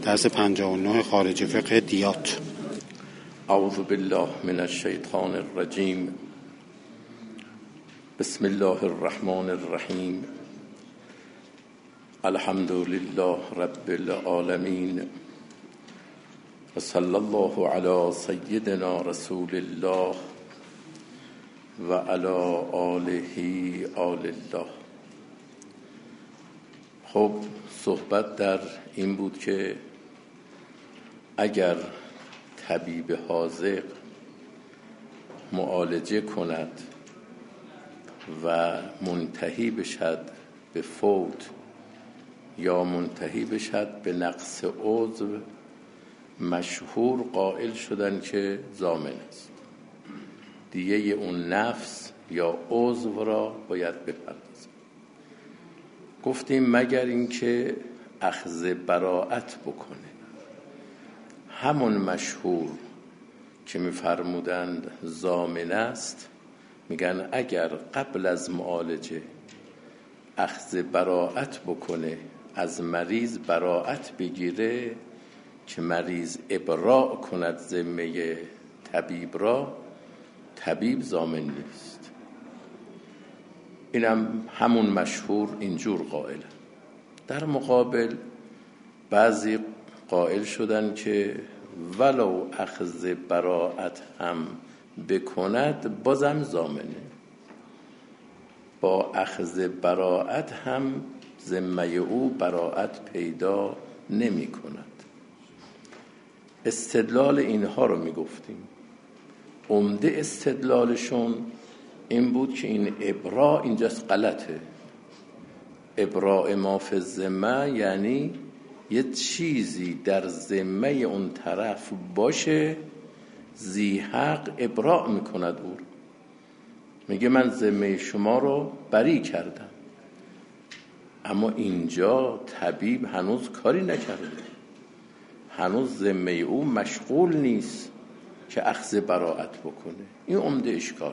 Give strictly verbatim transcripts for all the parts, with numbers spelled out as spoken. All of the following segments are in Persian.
درس پنجاه و نه خارج فقه دیات. اعوذ بالله من الشیطان الرجیم. بسم الله الرحمن الرحیم. الحمد لله رب العالمین و صلی الله علی سیدنا رسول الله و علی آله آل الله. خب صحبت در این بود که اگر طبیب حاذق معالجه کند و منتهی بشد به فوت یا منتهی بشد به نقص عضو، مشهور قائل شدن که ضامن است، دیه اون نفس یا عضو را باید بپردازد. گفتیم مگر اینکه اخذ براءت بکنه. همون مشهور که میفرمودند ضامن است، میگن اگر قبل از معالجه اخذ براءت بکنه، از مریض براءت بگیره که مریض ابراء کند ذمه طبیب را، طبیب ضامن نیست. اینم همون مشهور اینجور قائل. در مقابل بعضی قائل شدن که ولو اخذ براءت هم بکند بازم ضامنه، با اخذ براءت هم ذمه او براءت پیدا نمی کند. استدلال اینها رو می گفتیم. عمده استدلالشون این بود که این ابراء اینجاست غلطه. ابراء ما فی الذمه یعنی یه چیزی در ذمه اون طرف باشه، ذی حق ابراء میکند او، میگه من ذمه شما رو بری کردم، اما اینجا طبیب هنوز کاری نکرده، هنوز ذمه او مشغول نیست که اخذ براءت بکنه. این عمده اشکال.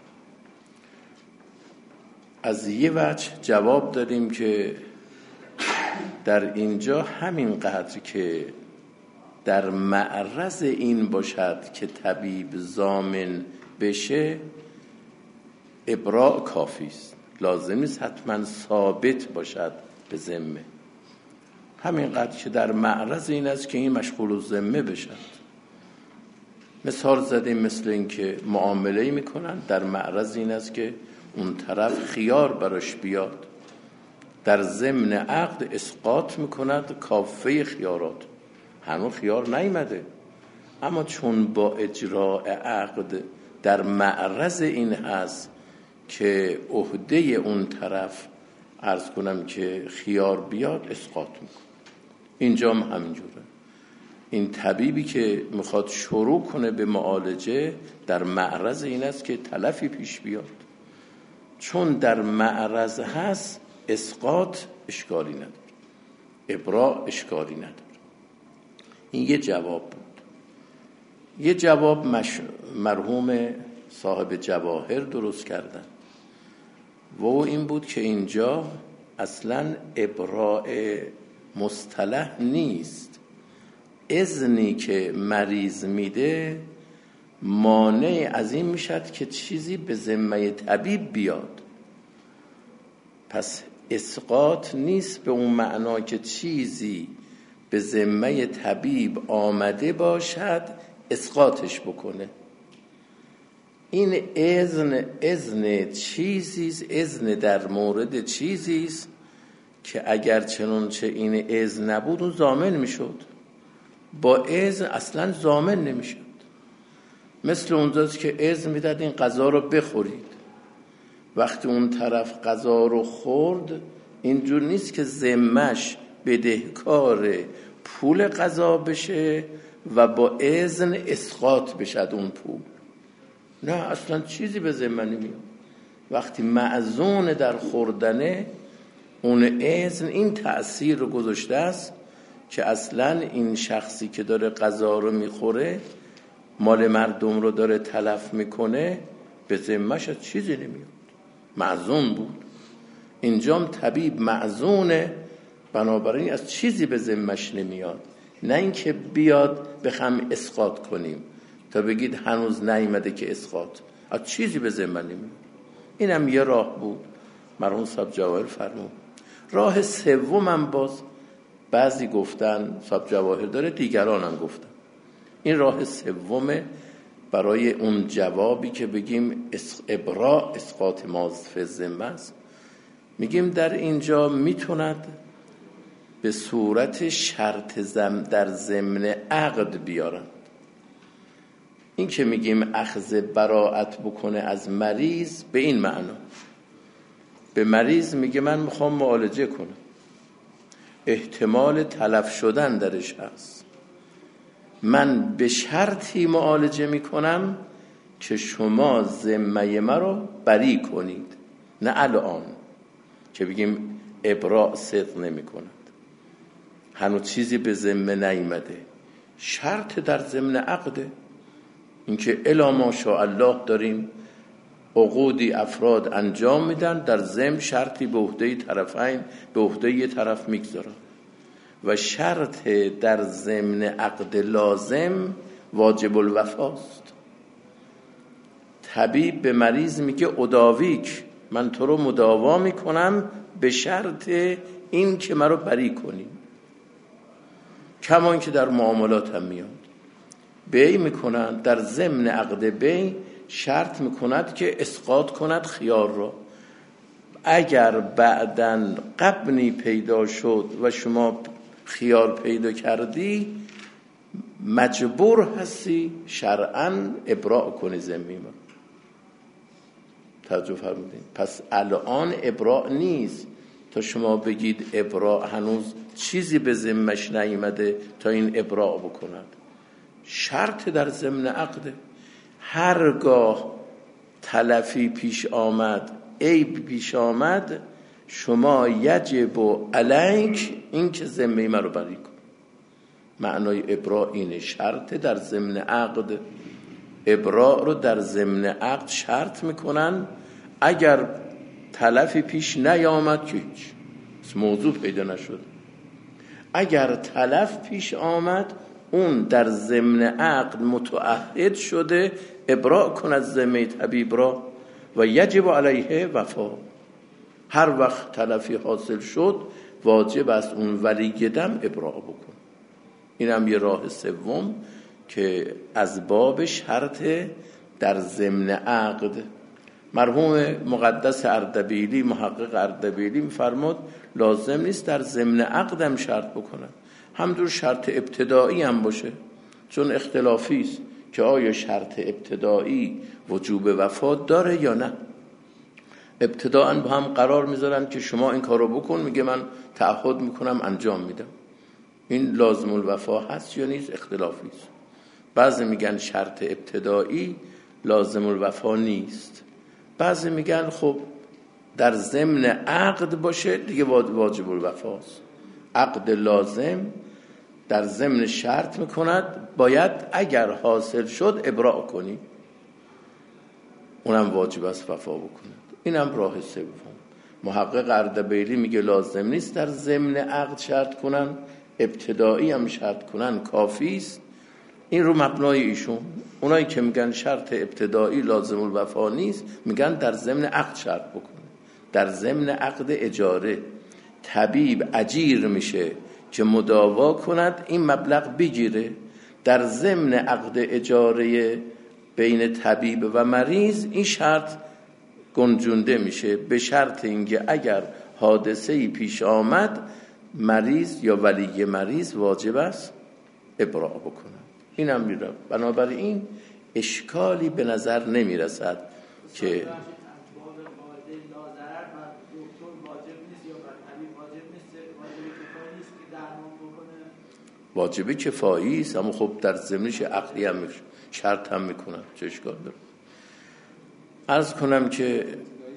از یه وجه جواب دادیم که در اینجا همین قدر که در معرض این باشد که طبیب ضامن بشه، ابراء کافی است، لازم نیست حتما ثابت باشد به ذمه. همین قدر که در معرض این است که این مشغول الذمه بشد. مثال زدیم مثل این که معامله‌ای میکنن، در معرض این است که اون طرف خیار براش بیاد، در ضمن عقد اسقاط میکند کافه خیارات، هنوز خیار نیامده، اما چون با اجراء عقد در معرض این هست که عهده اون طرف عرض کنم که خیار بیاد، اسقاط میکن. اینجا هم همینجوره. این طبیبی که میخواد شروع کنه به معالجه در معرض این است که تلفی پیش بیاد، چون در معرض هست اسقاط اشکالی نداره، ابراء اشکالی نداره. این یه جواب بود. یه جواب مش... مرحوم صاحب جواهر درست کردن و او این بود که اینجا اصلا ابراء مصطلح نیست. اذنی که مریض میده مانع از این میشد که چیزی به ذمه طبیب بیاد. پس اسقاط نیست به اون معنا که چیزی به ذمه طبیب آمده باشد اسقاطش بکنه. این اذن اذن چیزیست، اذن در مورد چیزیست که اگر چنانچه این اذن نبود اون ضامن میشد، با اذن اصلا ضامن نمیشد. مثل اونجاست که اذن میداد این غذا رو بخورید، وقتی اون طرف غذا رو خورد اینجور نیست که ذمه‌اش بدهکار پول غذا بشه و با اذن اسقاط بشد اون پول. نه، اصلا چیزی به ذمه نمیاد. وقتی معزون در خوردنه، اون اذن این تأثیر رو گذاشته است که اصلا این شخصی که داره غذا رو میخوره، مال مردم رو داره تلف میکنه، به ذمه‌اش چیزی نمیاد، معزون بود. اینجام طبیب معزونه، بنابراین از چیزی به ذمه‌اش نمیاد. نه اینکه بیاد بخوام اسقاط کنیم تا بگید هنوز نیامده که اسقاط از چیزی به ذمه نمیاد. اینم یه راه بود مرحوم صاحب جواهر فرمود. راه سومم باز بعضی گفتن صاحب جواهر داره، دیگران هم گفتن این راه سومه برای اون جوابی که بگیم ابراء اسقاط ما فی ذمه است. میگیم در اینجا میتوند به صورت شرط زم در ضمن عقد بیارند. این که میگیم اخذ براءت بکنه از مریض به این معنا، به مریض میگه من میخوام معالجه کنم، احتمال تلف شدن درش هست، من به شرطی معالجه میکنم که شما ذمه مرا بری کنید، نه الان که بگیم ابراء صدق نمی کند، هنوز چیزی به ذمه نیامده، شرط در ضمن عقده. اینکه الا ماشاءالله داریم عقودی افراد انجام میدن، در ضمن شرطی به عهده طرفین به عهده یه طرف میگذارن و شرط در ضمن عقد لازم واجب الوفاست. طبیب به مریض میگه اداویک، من تو رو مداوا میکنم به شرط این که من رو بری کنی. کما این که در معاملات هم میاد بی میکنن، در ضمن عقد بی شرط میکند که اسقاط کند خیار را. اگر بعداً غبنی پیدا شد و شما خیار پیدا کردی مجبور هستی شرعاً ابراء کنی ذمه ما. توجه فرمودین؟ پس الان ابراء نیست تا شما بگید ابراء، هنوز چیزی به ذمش نیامده تا این ابراء بکند. شرط در ضمن عقده. هرگاه تلفی پیش آمد، عیب پیش آمد، شما یجب علیک این که ذمه من رو بری کن. معنای ابراء اینه، شرط در ضمن عقد. ابراء رو در ضمن عقد شرط میکنن، اگر تلفی پیش نیامد که هیچ موضوع پیدا نشد. اگر تلف پیش آمد اون در ضمن عقد متعهد شده ابراء کند ذمه طبیب را و یجب علیه وفا. هر وقت تلفی حاصل شد واجب است اون ولی دم ابراء بکن. اینم یه راه سوم که از باب شرط در ضمن عقد. مرحوم مقدس اردبیلی، محقق اردبیلی میفرماد لازم نیست در ضمن عقدم شرط بکنن، همونطور شرط ابتدایی هم باشه، چون اختلافی است که آیا شرط ابتدایی وجوب وفا داره یا نه. ابتداءً با هم قرار میذارن که شما این کارو بکن، میگه من تعهد میکنم انجام میدم. این لازم الوفا هست یا نیست؟ اختلافی است. بعضی میگن شرط ابتدایی لازم الوفا نیست، بعضی میگن خب در ضمن عقد باشه دیگه واجب الوفاست. عقد لازم در ضمن شرط میکند باید اگر حاصل شد ابراء کنی، اونم واجب است وفا بکند. اینم راه سوم. محقق اردبیلی میگه لازم نیست در ضمن عقد شرط کنن، ابتدایی هم شرط کنن کافی است. این رو مبنای ایشون. اونایی که میگن شرط ابتدایی لازم الوفا نیست میگن در ضمن عقد شرط بکنه. در ضمن عقد اجاره طبیب اجیر میشه که مداوا کند این مبلغ بگیره. در ضمن عقد اجاره بین طبیب و مریض این شرط گنجونده میشه، به شرط اینکه اگر حادثه‌ای پیش آمد مریض یا ولی مریض واجب است ابراء بکنه. اینم میره. بنابراین اشکالی به نظر نمیرسد که واجب کفایی است، اما خب در ضمنش عقلی هم میشه، شرط هم میکنن، چه اشکال داره. عرض کنم که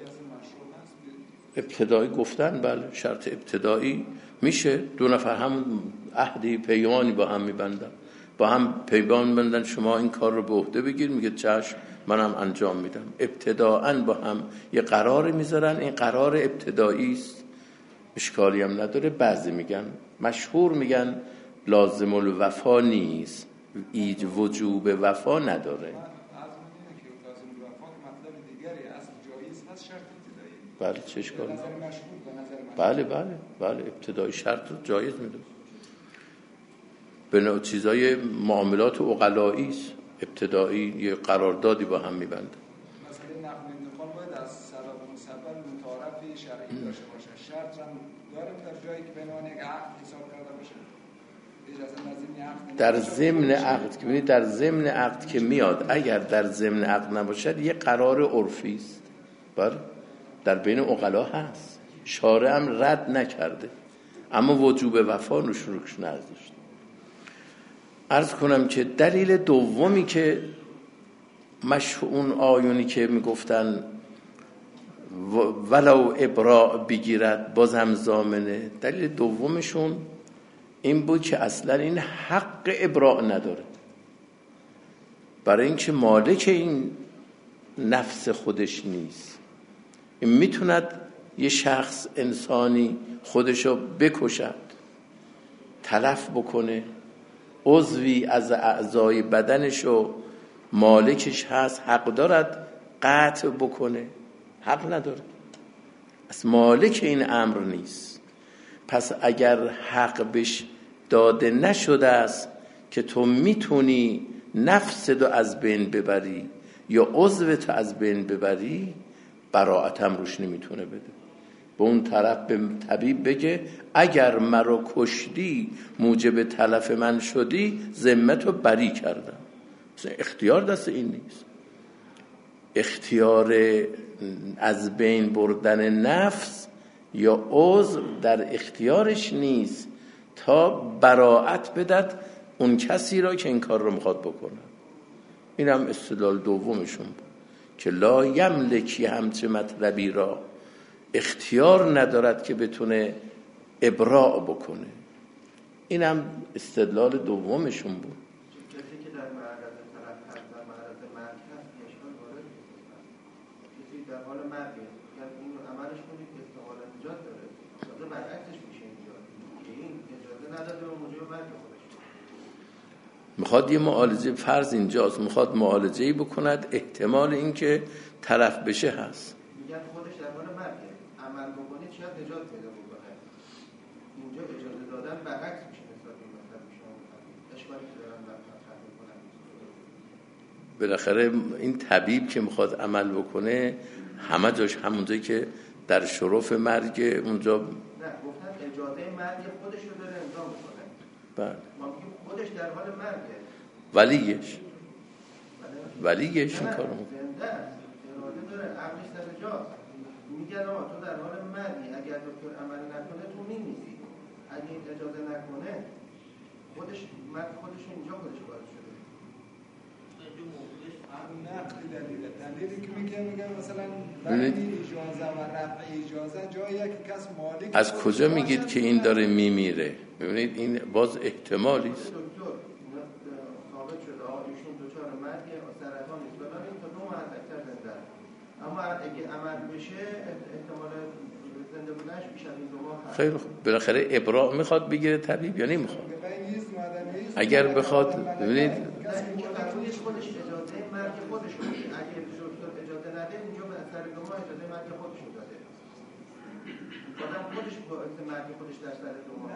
ابتدایی گفتن بله شرط ابتدایی میشه، دو نفر هم عهدی پیمانی با هم میبندن، با هم پیمان بندن شما این کار رو به عهده بگیر، میگه چشم منم انجام میدم. ابتداءً با هم یه قراری میذارن، این قرار ابتدایی است، اشکالی هم نداره. بعضی میگن، مشهور میگن لازم الوفا نیست، ایج وجوب وفا نداره. بله چه اشکالی؟ بله بله بله ابتدای شرط رو جایز میدونم. به نوع چیزای معاملات عقلایی است، ابتدایی یه قراردادی با هم میبندن. مثلا نقل انتقال باید از سبب و مسبب متعارف شرعی داشته باشه. شرط هم داریم در جایی که به عنوان یک عقد حساب کرده باشه. در ضمن عقد که ببینید در ضمن عقد که میاد، اگر در ضمن عقد نباشد یه قرار عرفی است. بله در بین عقلا هست، شارع هم رد نکرده، اما وجوب وفا روش روش نذاشت. عرض کنم که دلیل دومی که مشهور اون آیونی که میگفتن ولو ابراء بگیرد بازم ضامنه، دلیل دومشون این بود که اصلا این حق ابراء نداره، برای اینکه مالک این نفس خودش نیست. این میتوند یه شخص انسانی خودشو بکشد، تلف بکنه، عضوی از اعضای بدنشو مالکش هست حق دارد قطع بکنه، حق نداره، از مالک این امر نیست. پس اگر حق بهش داده نشده است که تو میتونی نفسدو از بین ببری یا عضوتو از بین ببری، براءت هم روش نمیتونه بده. به اون طرف به طبیب بگه اگر مرا کشتی موجب تلف من شدی ذمتو بری کردم. مثلا اختیار دست این نیست. اختیار از بین بردن نفس یا عضو در اختیارش نیست تا براءت بدد اون کسی را که این کار رو میخواد بکنه. این هم استدلال دومشون بود که لا یملکی همچه مطلبی را، اختیار ندارد که بتونه ابراء بکنه. این هم استدلال دومشون بود. کسی که در معرض طرف هست، در معرض مرگ هست، اشکال وارد نیست. کسی در حال مرگه، اگر این رو عملش کنید که احتمال نجات داره، تازه برعکسش میشه اینجا که این اجازه نداده و موجب مرگ خودش. میخواد یه معالجه، فرض اینجاست، میخواد معالجه‌ای بکند احتمال این که طرف بشه هست. میگن خودش در حال مرگه، عمل بکنید شاید نجات پیدا بکنه. اینجا اجازه دادن برعکس میشه نسبت به مطلب شما. اشکالی که دارن مطرح میکنن. بالاخره این طبیب که میخواد عمل بکنه همه جاش همونجایی که در شرف مرگ اونجا. نه گفتن اجازه مرگ خودش رو داره امضا میکنه. بله. ما میگیم خودش در حال مرگه. ولیش ولیش این کارو میکنه. زنده است. اراده داره، عقلش سر جاست. میگن آقا تو در حال مرگی، اگر دکتر عمل نکنه تو میمیری. اگه اجازه نکنه خودش مرگ خودش اینجا خودش باید شده. نقل دلیله. دلیلی که میگه میگه مثلا برای اجازه و رفع اجازه جایی که کس مالک. از کجا میگید که این داره میمیره؟ ببینید این باز احتمالی است. دکتر ثابت شده آقا ایشون دچار مرگ سرطان است، ولی تا دو ماه اکثر زنده است. اما اگه عمل بشه احتمال زنده بودنش بیش از این دو ماه هست. خیلی خوب. بالاخره ابراء میخواد بگیره طبیب یا نمیخواد؟ اگر بخواد ببینید خودش اجازه مرگ خودش رو میده. اگه دکتر اجازه نده اینجا به اثر دو ماه اجازه مرگ خودش رو داده. آدم خودش باعث مرگ خودش در سر دو ماه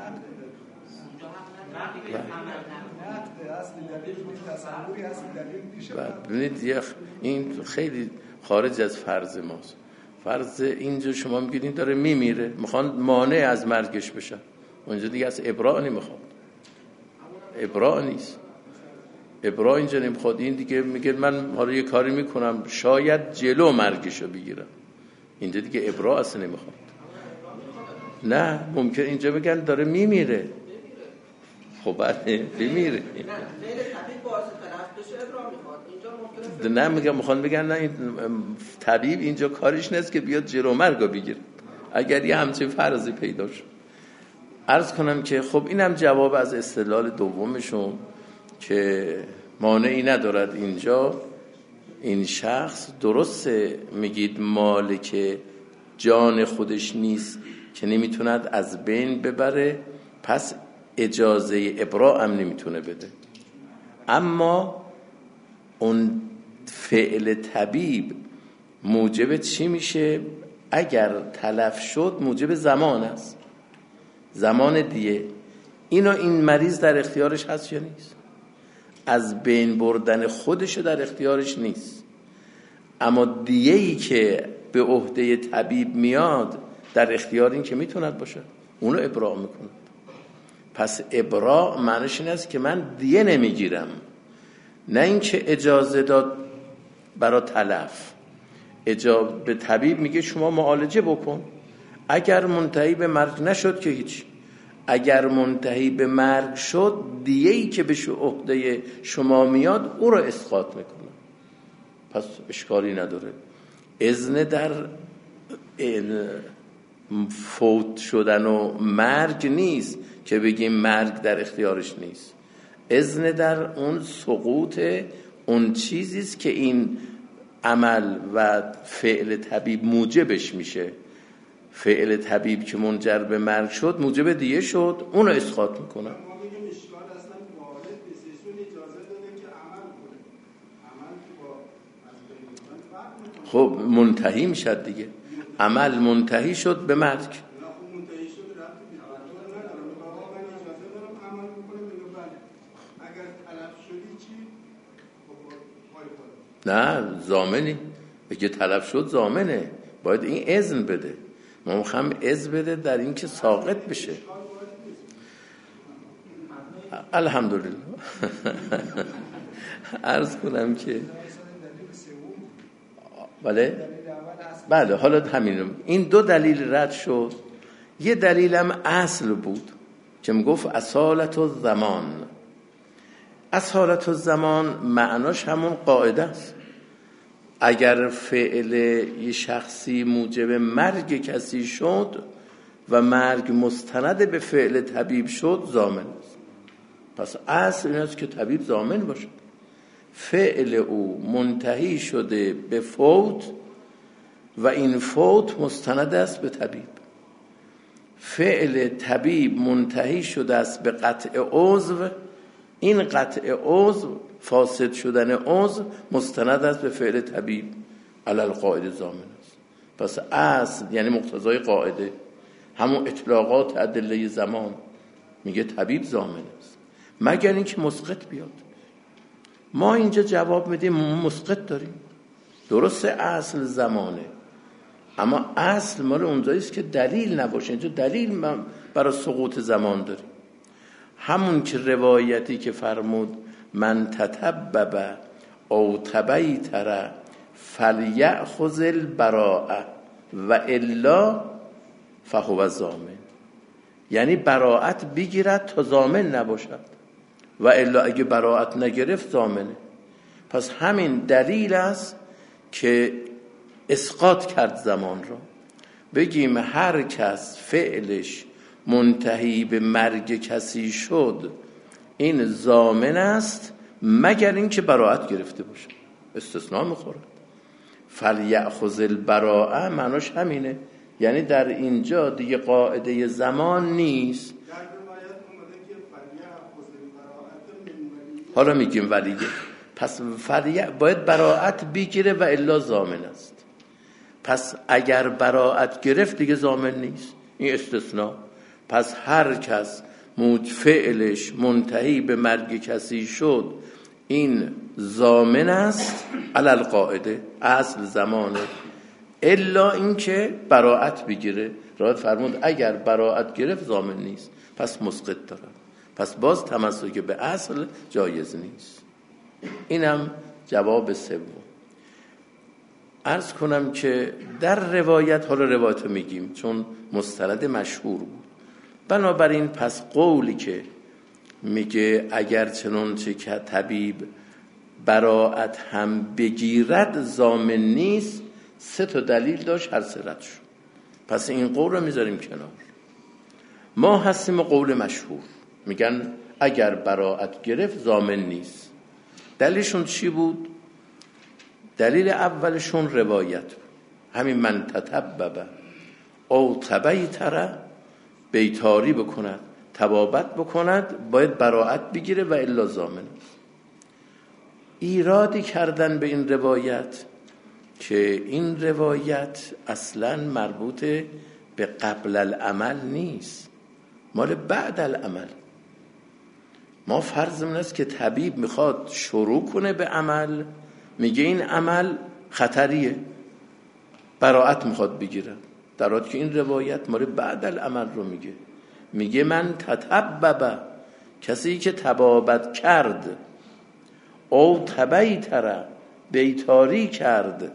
ببینید این خیلی خارج از فرض ماست. فرض اینجا شما میگید داره میمیره، میخوان مانع از مرگش بشن، اونجا دیگه از ابراء نمیخواد، ابراء نیست، ابراء اینجا نمیخواد. این دیگه میگه من حالا یه کاری میکنم شاید جلو مرگشو بگیرم، اینجا دیگه ابراء اصلا نمیخواد. نه ممکن اینجا بگن داره میمیره، خب بله بمیره. نه میگم میخوان بگن نه این طبیب اینجا کارش نیست که بیاد جلو مرگو بگیره، اگر یه همچین فرضی پیدا شد. عرض کنم که خب اینم جواب از استدلال دومشون که مانعی ندارد اینجا این شخص درسته میگید مالک جان خودش نیست که نمیتوند از بین ببره، پس اجازه ابراء هم نمیتونه بده. اما اون فعل طبیب موجب چی میشه؟ اگر تلف شد موجب زمان است، زمان دیه. اینو این مریض در اختیارش هست یا نیست؟ از بین بردن خودش در اختیارش نیست، اما دیه‌ای که به عهده طبیب میاد در اختیار این که میتوند باشه، اونو ابراء میکنه. پس ابراء معنیش این است که من دیه نمیگیرم، نه اینکه اجازه داد برای تلف. اجازه به طبیب میگه شما معالجه بکن، اگر منتهی به مرگ نشد که هیچ، اگر منتهی به مرگ شد دیه‌ای که به عهده شما میاد او رو اسقاط میکنه، پس اشکالی نداره. اذن در فوت شدن و مرگ نیست که بگیم مرگ در اختیارش نیست. اذن در اون سقوط اون چیزیست که این عمل و فعل طبیب موجبش میشه. فعل طبیب که منجر به مرگ شد موجب دیه شد، اون رو اسقاط میکنه. خب منتهی میشد دیگه، عمل منتهی شد به مرگ. نه ضامنی، اگه تلف شد ضامنه، باید این اذن بده. ما میخوام اذن بده در این که ساقط بشه. الحمدلله. عرض کنم که بله بله حالا همینم، این دو دلیل رد شد. یه دلیلم اصل بود که میگفت اصالت الزمان. اصالت الزمان معناش همون قاعده است. اگر فعل یه شخصی موجب مرگ کسی شد و مرگ مستند به فعل طبیب شد، ضامن است. پس اصل این است که طبیب ضامن باشه. فعل او منتهی شده به فوت و این فوت مستند است به طبیب. فعل طبیب منتهی شده است به قطع عضو، این قطع عضو، فاسد شدن عضو مستند است به فعل طبیب، علی القاعده ضامن است. پس اصل یعنی مقتضای قاعده، همون اطلاقات ادله زمان، میگه طبیب ضامن است مگر اینکه مسقط بیاد. ما اینجا جواب میدیم مسقط داریم، درسته اصل زمانه، اما اصل مال اونجاییست که دلیل نباشه. اینجا دلیل برای سقوط زمان داریم. همون که روایتی که فرمود من تطبب او تبیتر فلیأخذ البراءه و الا فهو ضامن، یعنی براءت بگیرد تا ضامن نباشد و الا اگه براءت نگرفت ضامنه. پس همین دلیل است که اسقاط کرد زمان را. بگیم هر کس فعلش منتهی به مرگ کسی شد این ضامن است مگر اینکه براءت گرفته باشه، استثناء میخورد. فلیأخذ البراءه معناش همینه، یعنی در اینجا دیگه قاعده زمان نیست. حالا میگیم ولیه، پس فلیه باید براءت بگیره و الا ضامن است. پس اگر براءت گرفت دیگه ضامن نیست، این استثناء. پس هر کس موج فعلش منتهی به مرگ کسی شد این ضامن است علی القاعده، اصل زمانه، الا اینکه براءت بگیره. راحت فرمود اگر براءت گرفت ضامن نیست، پس مسقط داره. پس باز تمسک به اصل جایز نیست. اینم جواب سوم. عرض کنم که در روایت، حالا روایت میگیم چون مستند مشهور بود، بنابراین پس قولی که میگه اگر چنانچه که طبیب براءت هم بگیرد ضامن نیست، سه تا دلیل داشت، هر سه رد شد. پس این قول رو میذاریم کنار. ما هستیم قول مشهور، میگن اگر براءت گرفت ضامن نیست. دلیلشون چی بود؟ دلیل اولشون روایت بود، همین من تطبب او تبیتر، بیتاری بکند تبابت بکند باید براءت بگیره و الا ضامن است. ایرادی کردن به این روایت که این روایت اصلا مربوط به قبل العمل نیست، مال بعد العمل. ما فرض من است که طبیب میخواد شروع کنه به عمل، میگه این عمل خطریه، براءت میخواد بگیره، در حالی که این روایت مال بعد العمل رو میگه. میگه من تتبب، کسی که تبابت کرد، او تبیتر، بیتاری کرد،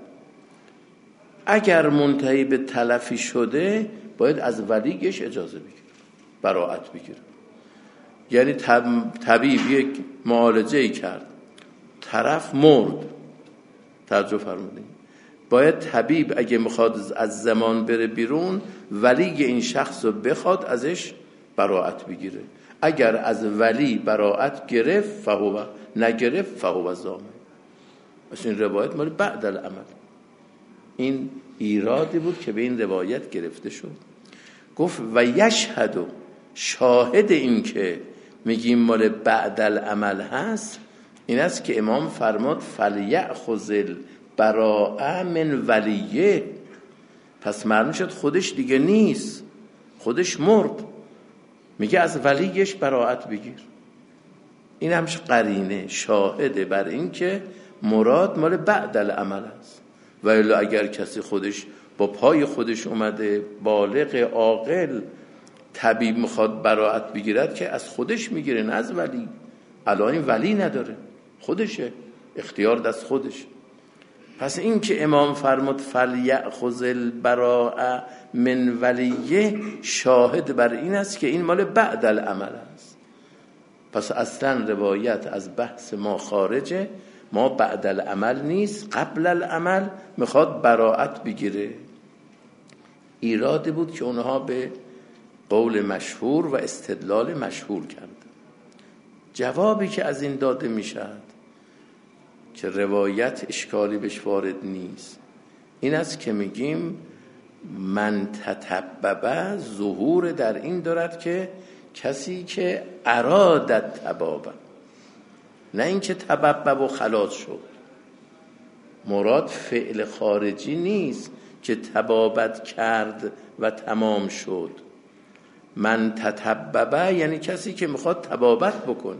اگر منتهی به تلفی شده باید از ولیش اجازه بگیره، براءت بگیره. یعنی طبیب یک معالجه کرد، طرف مرد، توجه فرمودین، باید طبیب اگه میخواد از زمان بره بیرون ولی این شخص رو بخواد ازش براءت بگیره. اگر از ولی براءت گرفت فهو، نگرفت فهو ضامن. پس این روایت مال بعد العمل. این ایرادی بود که به این روایت گرفته شد. گفت و یشهد، شاهد این که میگیم مال بعد العمل هست این است که امام فرماد فلیأخذ البراءة من ولیه. پس معلوم شد خودش دیگه نیست، خودش مرد، میگه از ولیش براءت بگیر. این همش قرینه شاهده بر این که مراد مال بعد العمل است. و الا اگر کسی خودش با پای خودش اومده، بالغ عاقل، طبیب میخواد براءت بگیرد که از خودش میگیره، نه از ولی. الان این ولی نداره، خودشه، اختیار دست خودش. پس این که امام فرمود فلیأخذ البراءة من ولیه، شاهد بر این است که این مال بعد العمل است. پس اصلا روایت از بحث ما خارجه، ما بعد العمل نیست، قبل العمل میخواد براءت بگیره. ایرادی بود که اونها به قول مشهور و استدلال مشهور کردن. جوابی که از این داده میشد که روایت اشکالی بهش وارد نیست این است که میگیم من تتبب، ظهور در این دارد که کسی که ارادت تبابه، نه این که تببب و خلاص شد. مراد فعل خارجی نیست که تبابت کرد و تمام شد. من تتبب یعنی کسی که میخواد تبابت بکنه.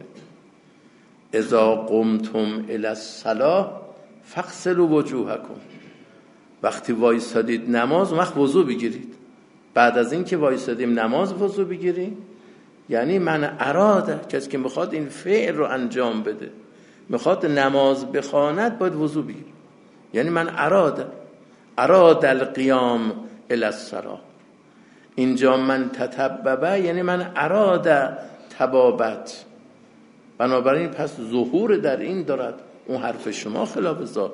اذا قمتم الی الصلاة فاغسلوا وجوهکم، وقتی وایسادید نماز وقت وضو بگیرید. بعد از این که وایسادیم نماز وضو بگیریم، یعنی من اراده، کسی که میخواد این فعل رو انجام بده، میخواد نماز بخواند، باید وضو بگیره. یعنی من اراده اراده القیام الی الصلاة. اینجا من تتبب یعنی من اراده تبابت. بنابراین پس ظهور در این دارد. اون حرف شما خلاف ظاهر.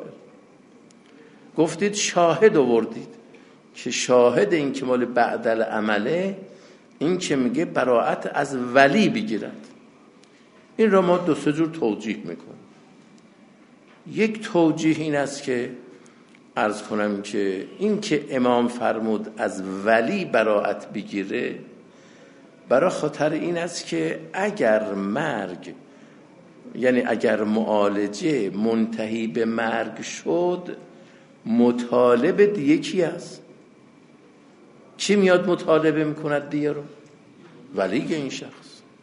گفتید شاهد آوردید که شاهد این که مال بعد العمله، این که میگه براءت از ولی بگیرد. این را ما دو سه جور توجیه میکنیم. یک توجیه این است که عرض کنم که این که امام فرمود از ولی براءت بگیره، برای خاطر این است که اگر مرگ، یعنی اگر معالجه منتهی به مرگ شد، مطالب دیگه کی است؟ کی میاد مطالبه میکند دیگه رو؟ ولی این شخص.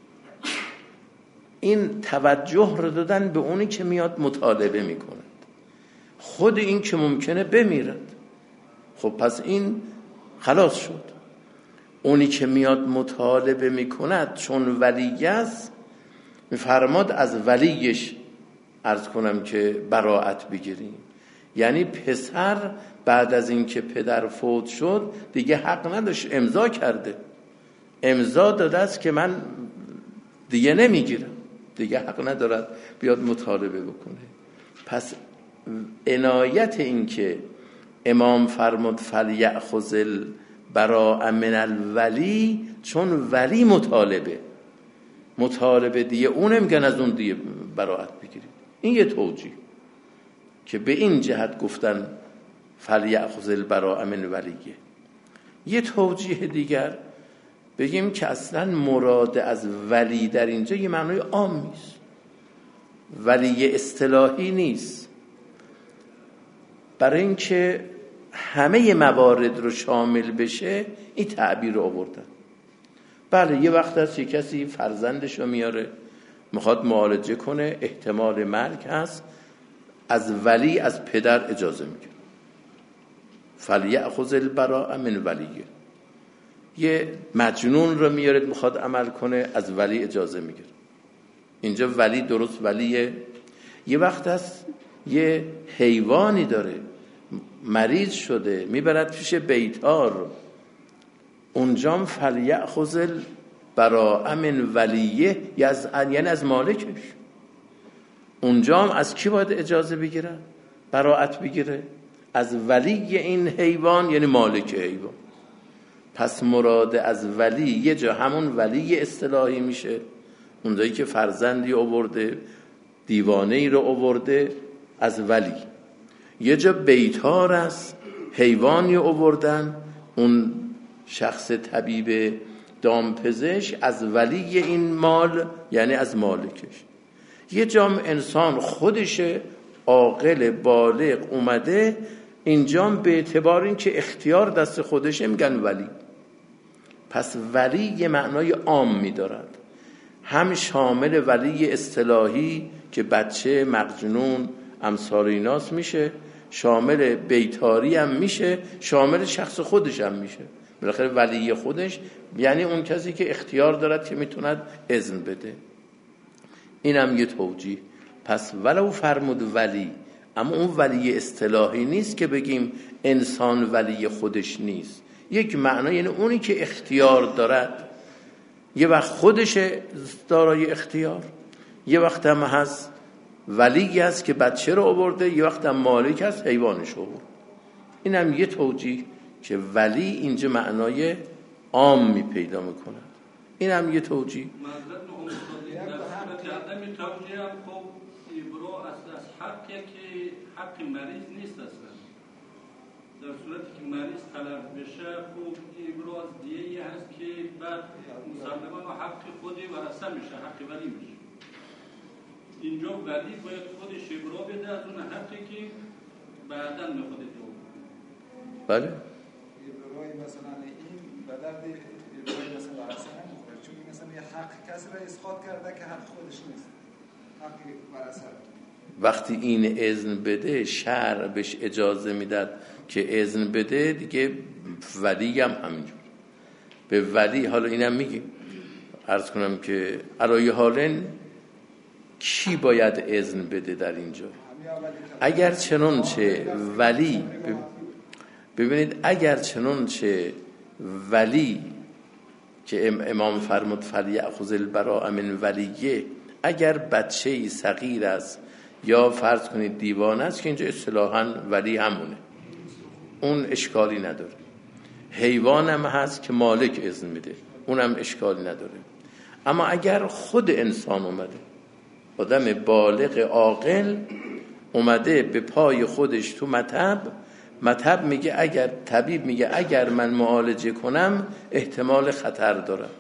این توجه رو دادن به اونی که میاد مطالبه میکند. خود این که ممکنه بمیرد، خب پس این خلاص شد. اونی که میاد مطالبه میکند چون ولی است، میفرماد از ولیش عرض کنم که براءت بگیریم. یعنی پسر بعد از این که پدر فوت شد دیگه حق نداشت، امضا کرده، امضا داده است که من دیگه نمیگیرم، دیگه حق ندارد بیاد مطالبه بکنه. پس عنایت این که امام فرمود فلیأخذ البراءة من الولی، چون ولی مطالبه مطالبه دیگه اونم میگن از اون دیگه براءت بگیرید. این یه توجیه که به این جهت گفتن فلیأخذ البراءة من ولیه. یه توجیه دیگر بگیم که اصلا مراد از ولی در اینجا یه معنای عام نیست، ولی اصطلاحی نیست، برای اینکه همه موارد رو شامل بشه این تعبیر رو آوردن. بله یه وقت هست یه کسی فرزندش رو میاره میخواد معالجه کنه، احتمال مرگ هست، از ولی از پدر اجازه میگیره، فلیأخذ البراء من ولیه. یه مجنون رو میاره میخواد عمل کنه، از ولی اجازه میگیره. اینجا ولی درست ولیه. یه وقت هست یه حیوانی داره مریض شده میبرد پیش بیتار، اونجام فلیأخذ البراء من ولیه، یعنی از مالکش. اونجام از کی باید اجازه بگیره؟ براءت بگیره؟ از ولی این حیوان، یعنی مالک حیوان. پس مراد از ولی یه جا همون ولی اصطلاحی میشه، اونجایی که فرزندی آورده، دیوانه ای رو آورده، از ولی. یه جا بیتار است، حیوانی آوردن، اون شخص طبیب دامپزشک از ولی این مال، یعنی از مالکش. یه جام انسان خودش عاقل بالغ اومده، اینجام به اعتبار این که اختیار دست خودشه میگن ولی. پس ولی یه معنای عام میدارد، هم شامل ولی اصطلاحی که بچه مجنون امثال ایناس میشه، شامل بیتاری هم میشه، شامل شخص خودش هم میشه. بالاخره ولی خودش یعنی اون کسی که اختیار دارد که میتوند اذن بده. اینم یه توجیه. پس ولو فرمود ولی، اما اون ولی اصطلاحی نیست که بگیم انسان ولی خودش نیست. یک معنی یعنی اونی که اختیار دارد، یه وقت خودش دارای اختیار، یه وقت هم هست ولی هست که بچه رو آورده، یه وقت هم مالک هست حیوانش رو آورده. اینم یه توجیه که ولی اینجا معنای عام می پیدا میکنه. اینم یه توجیه. عدم توجیه هم خب ایبرو از حقی که حق مریض نیست اصلا. در صورتی که مریض طلب بشه خب ایبرو از دیگه هست که بعد مسلمان و حق خودی ورثه میشه، حق ولی میشه. اینجا ولی باید خودش ایبرو بده از اون حقی که بعداً به خودت رو. بله. ایبروی مثلا این به درد ایبروی مثلا ورثه نمیخوره، چون مثلا یه حق کسی را اسقاط کرده که حق خودش نیست، حق ورثه. وقتی این اذن بده، شرع بهش اجازه میداد که اذن بده، دیگه ولی هم همینجور به ولی. حالا اینم میگیم عرض کنم که علای حالن کی باید اذن بده در اینجا؟ اگر چنانچه ولی، ببینید اگر چنانچه ولی که امام فرمود فلیأخذ البراء من ولیه، اگر بچه‌ای صغیر است یا فرض کنید دیوانه است که اینجا اصطلاحاً ولی همونه، اون اشکالی نداره. حیوان هم هست که مالک اذن میده، اونم اشکالی نداره. اما اگر خود انسان اومده، آدم بالغ عاقل اومده به پای خودش تو مطب، مطب میگه اگر طبیب میگه اگر من معالجه کنم احتمال خطر دارد.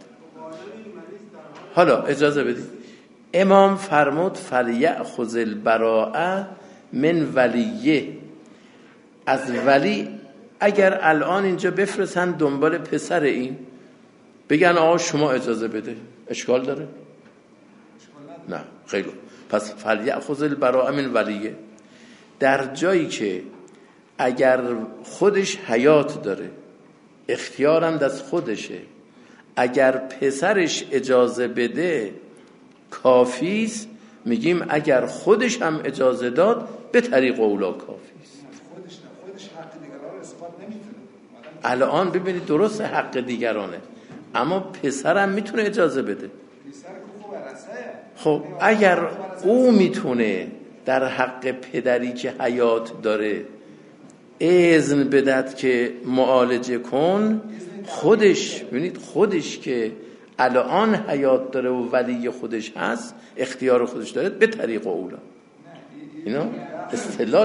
حالا اجازه بدید، امام فرمود فلیأخذ البراء من ولیه، از ولی. اگر الان اینجا بفرستن دنبال پسر این، بگن آقا شما اجازه بده، اشکال داره؟ نه خیلی. پس فلیأخذ البراء من ولیه، در جایی که اگر خودش حیات داره، اختیارم دست خودشه، اگر پسرش اجازه بده کافیست، میگیم اگر خودش هم اجازه داد به طریق اولا کافیست. خودش نه، خودش حق دیگران رو اثبات نمیتونه. الان ببینید درست حق دیگرانه، اما پسرم میتونه اجازه بده. پسر که خوب ورثه. خب اگر او میتونه در حق پدری که حیات داره اذن بدهد که معالجه کن، خودش ببینید خودش که الان حیات داره و ولی خودش هست، اختیار خودش داره، به طریق اولا. اینا استدلال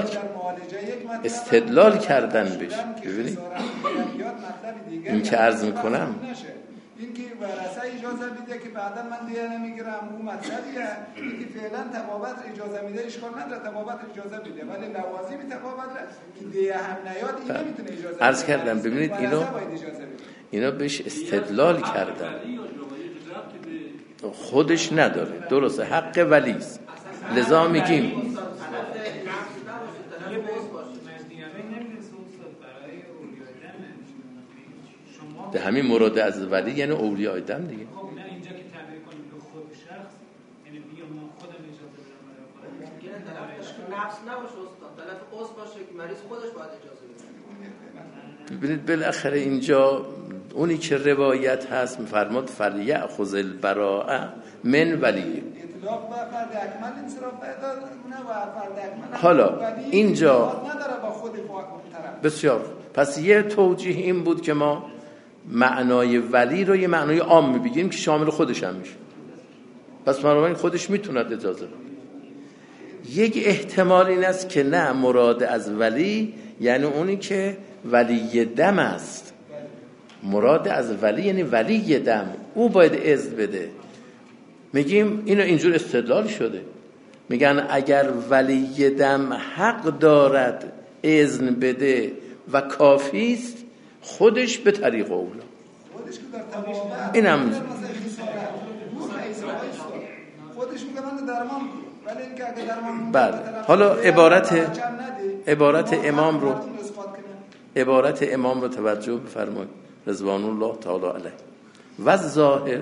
استدلال کردن بهش. ببینید این که عرض میکنم این که ورثه اجازه میده که بعدا من دیگه نمیگیرم اون مطلبیه. این که فعلا تبابت اجازه میده اشکال نداره، تبابت اجازه میده، ولی لوازم تبابت که دیگه هم نیاد این نمیتونه اجازه بده. عرض کردم ببینید اینو اینا بهش استدلال کردن، خودش نداره، درسته، حق ولیست، لذا میگیم ده همین مراد از ولی یعنی اولیاء دم دیگه. خب نه اینجا که تعبیر کنیم به خود شخص، یعنی بگم من خودم اجازه بدم برای خودم، نفس نباشه استاد، طرف اوس باشه که مریض خودش باید اجازه بده. ببینید بالاخره اینجا اونی که روایت هست میفرماد فلیأخذ البراءه من ولیه. حالا اینجا بسیار، پس یه توجیه این بود که ما معنای ولی رو یه معنای عام میبینیم که شامل خودش هم میشه، پس بنابراین خودش میتوند اجازه بده. یک احتمال این است که نه، مراد از ولی یعنی اونی که ولی دم است، مراد از ولی یعنی ولی دم، او باید اذن بده. میگیم اینو اینجور استدلال شده، میگن اگر ولی دم حق دارد اذن بده و کافی است، خودش به طریق اولا. این هم خودش میگه من درمان، ولی اینکه اگه درمان بله. حالا عبارت عبارت امام رو عبارت امام رو توجه بفرمایید رضوان الله تعالی علیه. و ظاهر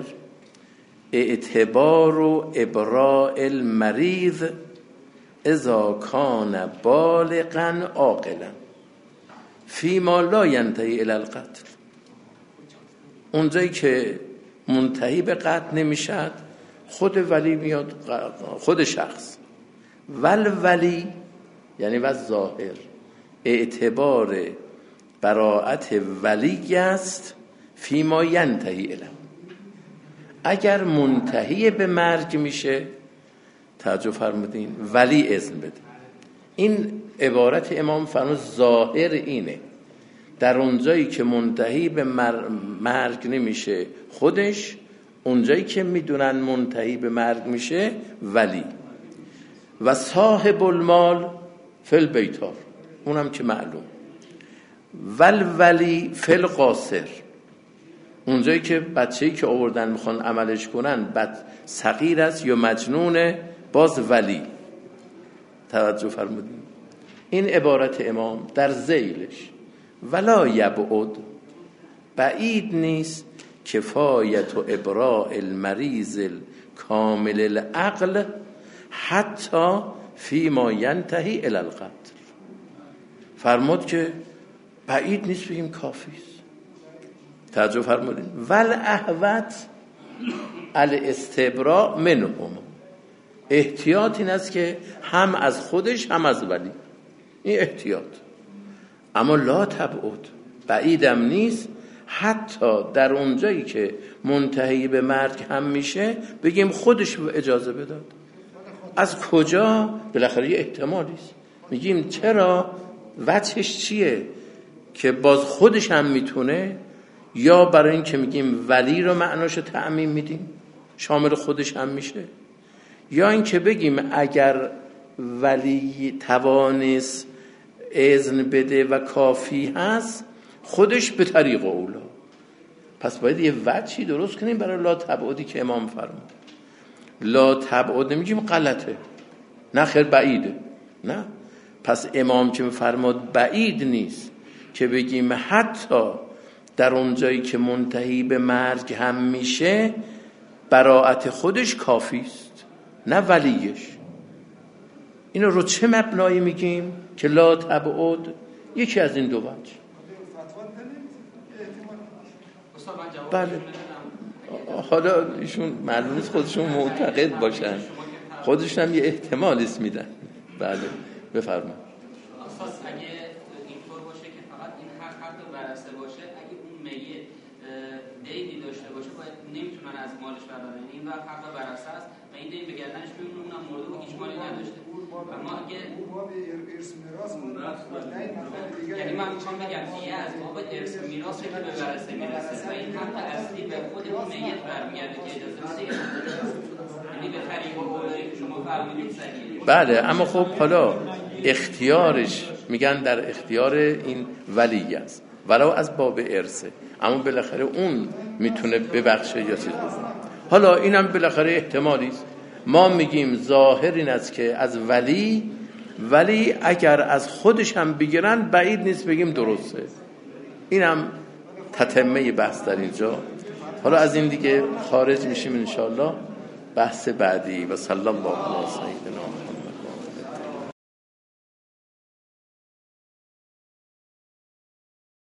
اعتبار و ابراء المریض اذا کان بالغا عاقلا فیما لا ینتهی الی القتل. اونجایی که منتهی به قتل نمیشد، خود ولی میاد، خود شخص ول ولی یعنی و ظاهر اعتبار براءت ولی است فیما ینتهی الی، اگر منتهی به مرگ میشه، توجه فرمودین، ولی اذن بده. این عبارت امام فرمود ظاهر اینه، در اونجایی که منتهی به مرگ نمیشه خودش، اونجایی که میدونن منتهی به مرگ میشه ولی. و صاحب المال فی البیتار، اونم که معلوم. ول ولی فی القاصر، اونجایی که بچه‌ای که آوردن میخوان عملش کنن بد صغیر است یا مجنونه، باز ولی. توجه فرمودین این عبارت امام در ذیلش ولا یبعد، بعید نیست، کفایت و ابراء المریض کامل العقل حتی فیما ینتهی الی القتل. فرمود که بعید نیست بگیم کافی است. توجه فرمودین ول احوط الاستبراء منهم، احتیاط این است که هم از خودش هم از ولی، این احتیاط. اما لا تبعد، بعیدم نیست حتی در اونجایی که منتهی به مرگ هم میشه بگیم خودش اجازه بداد. از کجا؟ بالاخره یه احتمالی است. میگیم چرا؟ وجهش چیه که باز خودش هم میتونه، یا برای این که میگیم ولی رو معناش تعمیم میدیم شامل خودش هم میشه، یا این که بگیم اگر ولی توانست اذن بده و کافی هست، خودش به طریق اولا. پس باید یه وجهی درست کنیم برای لا تبعدی که امام فرمود. لا تبعد نمیگیم غلطه، نه خیر بعیده، نه. پس امام که فرمود بعید نیست که بگیم حتی در اونجایی که منتهی به مرگ هم میشه براءت خودش کافی است، نه ولیش. اینو رو چه مبنایی میگیم که لا تبعد؟ یکی از این دو وجه. بله. حالا ایشون معلوم نیست خودشون معتقد باشن، خودشون هم یه احتمالیست میدن. بله بفرمایید. اساس اگه اینطور باشه که فقط این حق حق ورثه باشه، اگه اون میت دیدی داشته باشه باید نمیتونن از مالش بردارن، این وقت حق ورثه است و این دین به گردنش میمونه، اونم مرده و هیچ مالی نداشته. اما اگه او باب ارث میراث بود یعنی من میخوام بگم دیگه از باب ارث میراث که به ورثه میرسه و این حق اصلی به خود اون میت برمیگرده که اجازه میده یعنی به طریق اولایی که شما فرمودید صحیح. بله، اما خب حالا اختیارش میگن در اختیار این ولی است ولو از باب ارثه، اما بالاخره اون میتونه ببخشه یا چیز بکنه. حالا اینم بالاخره احتمالی است. ما میگیم ظاهر این است که از ولی ولی اگر از خودش هم بگیرن بعید نیست بگیم درسته. اینم تتمه بحث در اینجا. حالا از این دیگه خارج میشیم انشاءالله بحث بعدی. و صلی الله علیه و سیدنا محمد.